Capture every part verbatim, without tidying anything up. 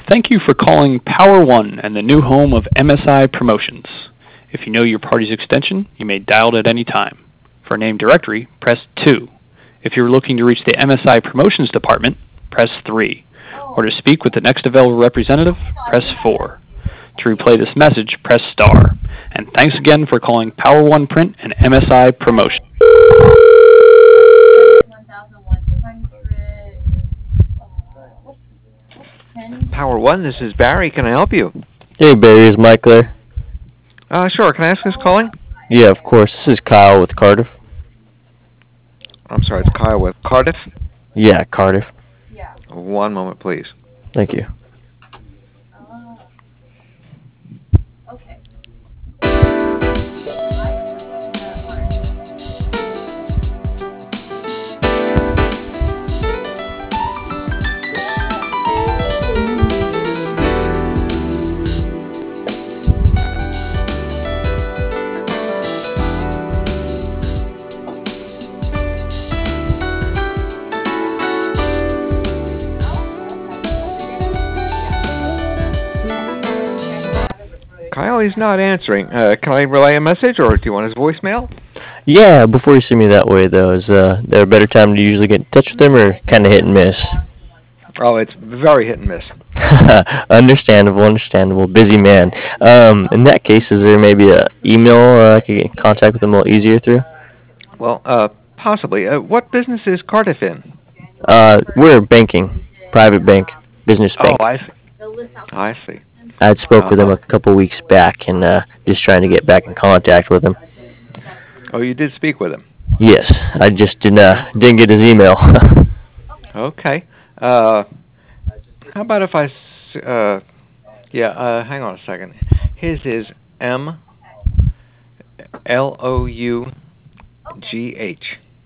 Thank you for calling Power One and the new home of M S I Promotions. If you know your party's extension, you may dial it at any time. For a name directory, press two. If you're looking to reach the M S I Promotions department, press three. Or to speak with the next available representative, press four. To replay this message, press star. And thanks again for calling Power One Print and M S I Promotions. Power One, this is Barry. Can I help you? Hey Barry, is Mike there? Uh, sure. Can I ask who's calling? Yeah, of course. This is Kyle with Cardiff. I'm sorry, it's Kyle with Cardiff. Yeah, Cardiff. One moment, please. Thank you. Kyle, he's not answering. Uh, can I relay a message, or do you want his voicemail? Yeah, before you send me that way, though, is uh, there a better time to usually get in touch with him, or kind of hit and miss? Oh, it's very hit and miss. Understandable, understandable. Busy man. Um, in that case, is there maybe a email uh, I could get in contact with him a little easier through? Well, uh, possibly. Uh, what business is Cardiff in? Uh, we're banking, private bank, business bank. Oh, I see. I see. I had spoke uh-huh. with him a couple weeks back, and uh, just trying to get back in contact with him. Oh, you did speak with him? Yes, I just didn't uh, didn't get his email. Okay. Uh, how about if I, s- uh, yeah, uh, hang on a second. His is M L O U G H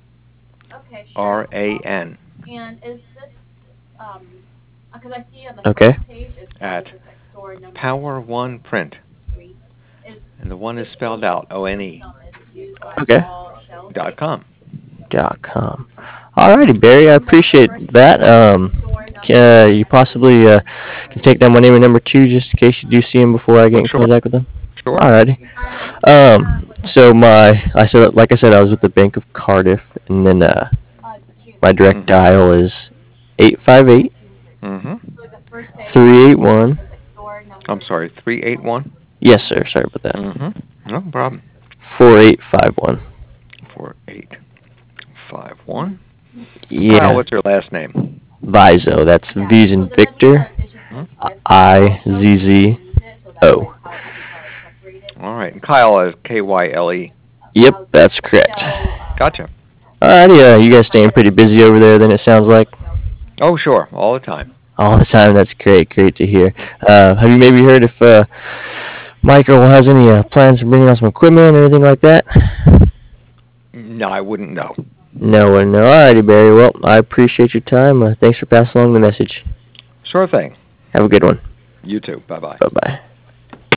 R A N. And is this, um, because I see on the Okay. first page, it's At it's like store number Power One Print. three. Is And the one is spelled out O N E used by Okay. all shelves? dot com. Dot com. Alrighty, Barry, I appreciate that. Um, uh, you possibly uh, can take down my name and number two just in case you do see him before I get in Sure. contact with him. Sure. Alrighty. Um, so my, I said, like I said, I was with the Bank of Cardiff, and then uh, my direct Mhm. dial is eight five eight, Mm-hmm. three eight one. I'm sorry, three eight one? Yes, sir. Sorry about that. Mm-hmm. No problem. four eight five one. four eight five one. Yeah. Kyle, what's your last name? Vizo. That's V's in Victor. I Z Z O. All right. And Kyle is K Y L E. Yep, that's correct. Gotcha. Alrighty, uh, you guys staying pretty busy over there then, it sounds like? Oh, sure. All the time. All the time, that's great, great to hear. Uh, have you maybe heard if uh, Michael has any uh, plans to bring on some equipment or anything like that? No, I wouldn't know. No one, no. Alrighty, Barry, well, I appreciate your time. Uh, thanks for passing along the message. Sure thing. Have a good one. You too. Bye-bye. Bye-bye.